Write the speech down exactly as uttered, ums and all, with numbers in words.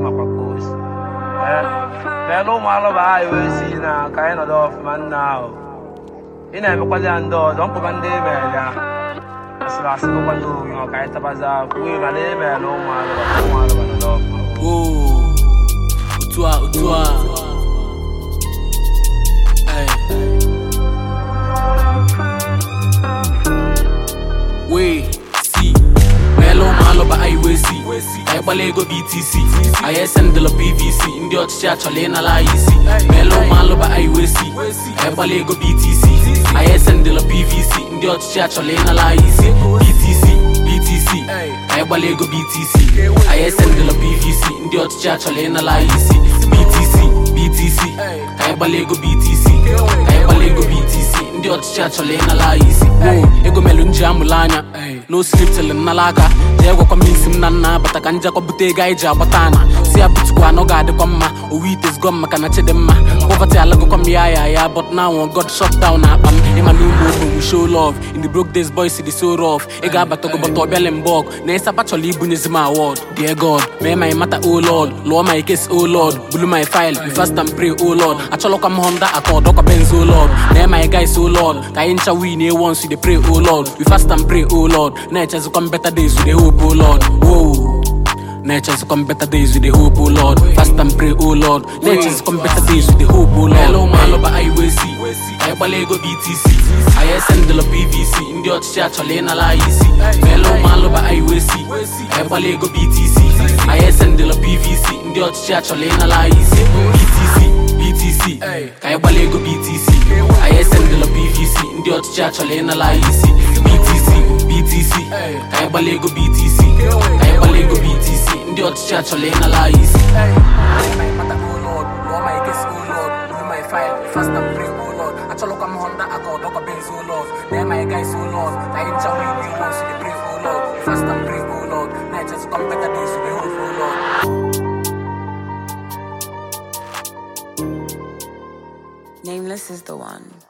Mapakos. Hello, Malaba, I will see now, kind of man now. In a Pocando, don't put on the email. As last of one do, you know, kind of bazaar, we will name a low Malaba. Oh, Utua, Utua. Hey. We see. Hello, Malaba, I will see. I balego B T C. I send the P V C. In the church, Alena La easy. Hello, Malaba, I will see. I balego B T C. I send the P V C. In the church, Alena La easy. B T C, B T C. I balego B T C. I send the P V C. In the church, Alena La easy. B T C, B T C. I balego B T C. I balego B T C. In the church, Alena La easy. Oh, ego melunja mulanya. No sleep till in Nalaga. Jego coming nana, but I can jack up the guy Jabatana. See a bit no guy the comma, or wheat is gum, Macanachedema. Poverty, I go come ya, but now on God shut down. I'm in my new movement, we show love. In the broke days, boys, it is so rough. Ega Batogo Bellenborg, Nessa Pacholi Bunizima award. Dear God, may my matter, oh Lord, lower my case, oh Lord, blue my file, we fast and pray, oh Lord. I chalok am Honda, I call Doka Benz, oh Lord. Name my guys, oh Lord, Kaincha we near once we pray, oh Lord. We fast and pray, oh Lord. Nature's to come better days with the hope, oh Lord. Whoa. Nature's to come better days with the hope, oh Lord. Fast and pray, oh Lord. Nature's to come better days with the hope, oh Lord. Hello, Malaba, I will see. I balego B T C. I send the P V C. In the church, Alena La easy. Hello, Malaba, I will see. I balego B T C. I send the P V C. In the church, Alena La easy. B T C, B T C. I balego B T C. I send the P V C. In the church, Alena La easy. B T C, B T C. I balego B T C. I balego B T C. In the church, Alena La easy. My mother, oh Lord, Lord my guest, oh Lord, do my file, fast and pray, oh Lord. I tell I'm Honda, I call Doka Benz, oh Lord. They're my guys, oh Lord. I ain't telling you once to pray, oh Lord. Fast and pray, oh Lord. Now just come better days to the hope, oh Lord. Nameless is the one.